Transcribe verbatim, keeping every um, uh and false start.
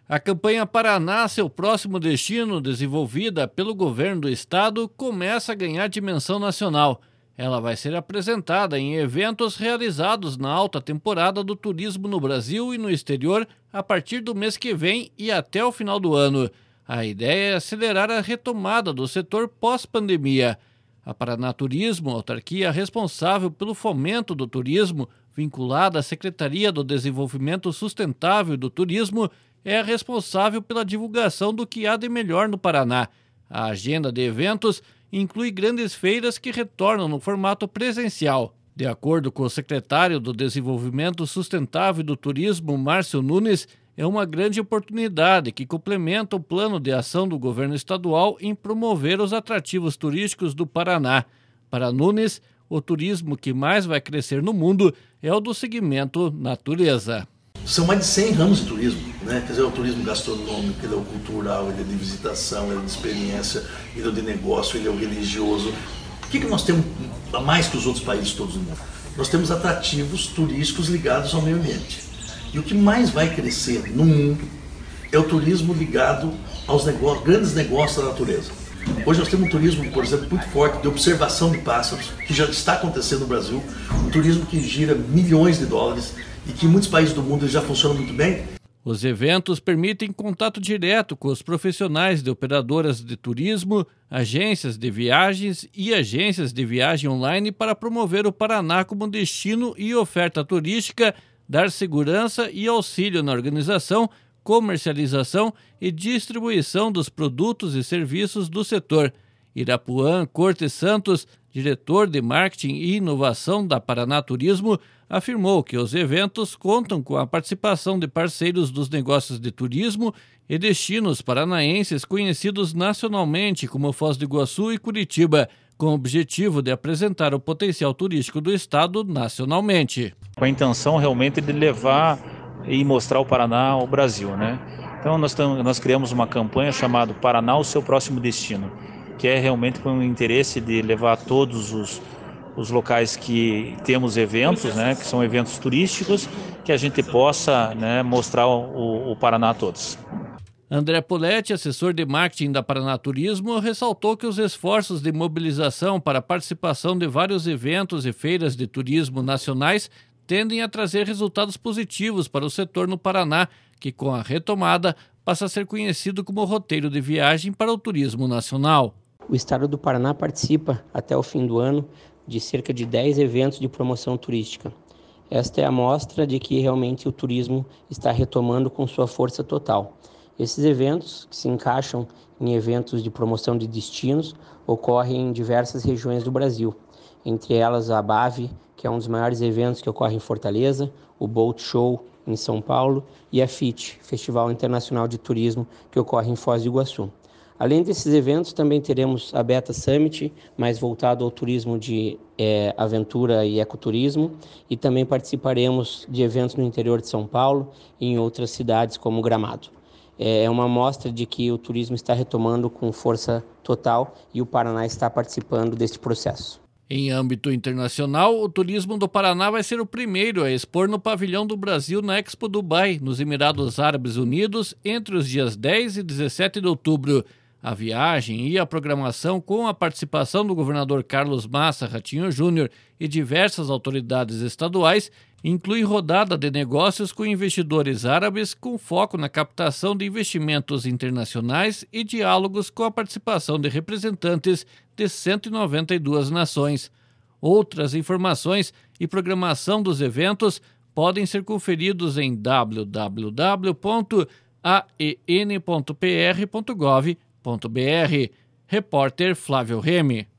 A campanha Paraná, seu próximo destino, desenvolvida pelo governo do estado, começa a ganhar dimensão nacional. Ela vai ser apresentada em eventos realizados na alta temporada do turismo no Brasil e no exterior a partir do mês que vem e até o final do ano. A ideia é acelerar a retomada do setor pós-pandemia. A Paraná Turismo, autarquia responsável pelo fomento do turismo, vinculada à Secretaria do Desenvolvimento Sustentável do Turismo, é responsável pela divulgação do que há de melhor no Paraná. A agenda de eventos inclui grandes feiras que retornam no formato presencial. De acordo com o secretário do Desenvolvimento Sustentável do Turismo, Márcio Nunes, é uma grande oportunidade que complementa o plano de ação do governo estadual em promover os atrativos turísticos do Paraná. Para Nunes, o turismo que mais vai crescer no mundo é o do segmento natureza. São mais de cem ramos de turismo, né? Quer dizer, o turismo gastronômico, ele é o cultural, ele é de visitação, ele é de experiência, ele é o de negócio, ele é o religioso. O que, que nós temos a mais que os outros países todos do mundo? Nós temos atrativos turísticos ligados ao meio ambiente. E o que mais vai crescer no mundo é o turismo ligado aos negócios, grandes negócios da natureza. Hoje nós temos um turismo, por exemplo, muito forte de observação de pássaros, que já está acontecendo no Brasil, um turismo que gira milhões de dólares e que em muitos países do mundo já funciona muito bem. Os eventos permitem contato direto com os profissionais de operadoras de turismo, agências de viagens e agências de viagem online para promover o Paraná como destino e oferta turística, dar segurança e auxílio na organização, comercialização e distribuição dos produtos e serviços do setor. Irapuan Cortes Santos, diretor de marketing e inovação da Paraná Turismo, afirmou que os eventos contam com a participação de parceiros dos negócios de turismo e destinos paranaenses conhecidos nacionalmente como Foz do Iguaçu e Curitiba, com o objetivo de apresentar o potencial turístico do estado nacionalmente. Com a intenção realmente de levar e mostrar o Paraná ao Brasil, né? Então nós, tam, nós criamos uma campanha chamada Paraná, o seu próximo destino, que é realmente com o interesse de levar a todos os, os locais que temos eventos, né, que são eventos turísticos, que a gente possa, né, mostrar o, o Paraná a todos. André Poletti, assessor de marketing da Paraná Turismo, ressaltou que os esforços de mobilização para a participação de vários eventos e feiras de turismo nacionais tendem a trazer resultados positivos para o setor no Paraná, que com a retomada passa a ser conhecido como roteiro de viagem para o turismo nacional. O estado do Paraná participa, até o fim do ano, de cerca de dez eventos de promoção turística. Esta é a mostra de que realmente o turismo está retomando com sua força total. Esses eventos, que se encaixam em eventos de promoção de destinos, ocorrem em diversas regiões do Brasil. Entre elas a BAVE, que é um dos maiores eventos que ocorre em Fortaleza, o Boat Show em São Paulo e a F I T, Festival Internacional de Turismo, que ocorre em Foz do Iguaçu. Além desses eventos, também teremos a Beta Summit, mais voltado ao turismo de é, aventura e ecoturismo, e também participaremos de eventos no interior de São Paulo e em outras cidades como Gramado. É uma mostra de que o turismo está retomando com força total e o Paraná está participando deste processo. Em âmbito internacional, o turismo do Paraná vai ser o primeiro a expor no Pavilhão do Brasil na Expo Dubai, nos Emirados Árabes Unidos, entre os dias dez e dezessete de outubro. A viagem e a programação, com a participação do governador Carlos Massa Ratinho Júnior e diversas autoridades estaduais, inclui rodada de negócios com investidores árabes com foco na captação de investimentos internacionais e diálogos com a participação de representantes de cento e noventa e duas nações. Outras informações e programação dos eventos podem ser conferidos em w w w ponto a e n ponto p r ponto gov ponto b r. Repórter Flávio Remy.